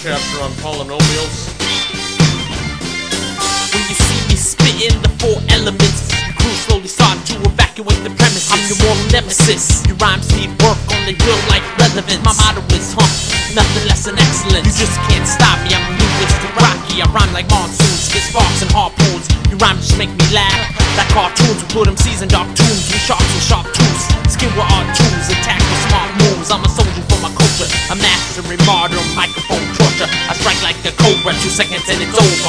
chapter on polynomials. When you see me spitting the four elements, the crew slowly start to evacuate the premises. I'm your mortal nemesis. Your rhymes need work on the real life relevance. My motto is nothing less than excellence. You just can't stop me, I'm linguistic Rocky. I rhyme like monsoons, spit sparks and harpoons. Your rhymes just make me laugh. Like cartoons, we put them seasoned dark tunes. We sharks with sharp tools, skin with our tools, attack with smart moves. I'm a soldier for my culture, a master in modern microphone torture. I strike like a cobra, 2 seconds and it's over.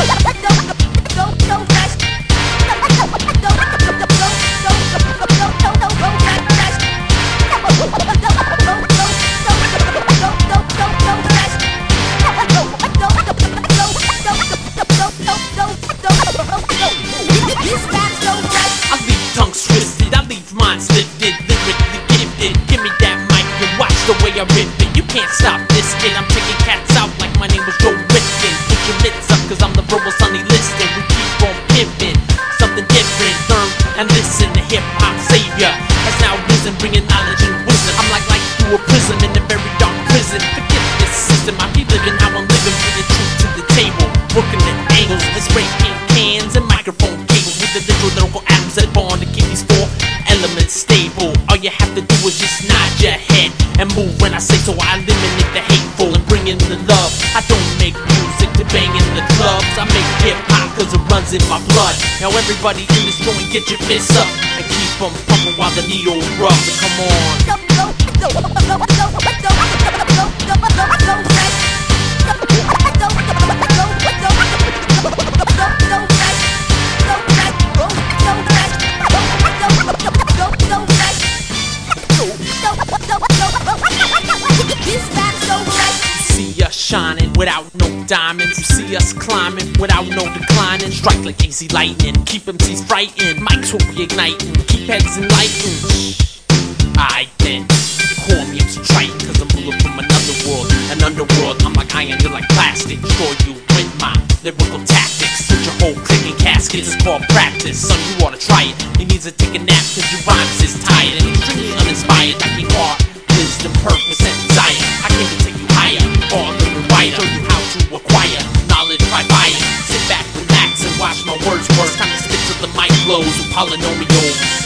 I leave tongues twisted, I leave minds lifted, lyrically gifted. Give me that mic and watch the way I rip it. You can't stop this kid, I'm taking cats out like my name was Joe Rifkin. Put your mitts up cause I'm the verbal Sonny Liston. We keep on pimping, something different. Learn and listen, the hip-hop savior has now risen, bringing knowledge and wisdom. I'm like through a prism in a very dark prison. Forget this system, I be living how I'm living. Bring the truth to the table, working the angles and spray paint cans and microphone cables with the literal lyrical atoms that bond to keep these four elements stable. All you have to do is just nod your head and move when I say so. I eliminate the hateful and bring in the love. I don't make music to bang in the clubs. I make hip-hop cause it runs in my blood. Now everybody in this joint get your fists up and keep them pumping while the needle rubs. Come on. See us shining without no diamonds. You see us climbing without no declining. Strike like easy lightning, keep MCs frightened. Mics will be igniting, keep heads enlightened. Aight then, call me MC Triton, cause I'm ruler from another world. An underworld, I'm like iron, you're like plastic. Destroy you with my lyrical tactics. Put your whole click in caskets, it's called practice. Son, you oughta try it. He needs to take a nap cause your rhymes is tired. And extremely uninspired, like you are. Wisdom, purpose, and desire. I came to take you higher, or a little wider. Show you how to acquire knowledge by buying. Sit back, relax, and watch my words work. Time to spit till the mic blows with polynomials.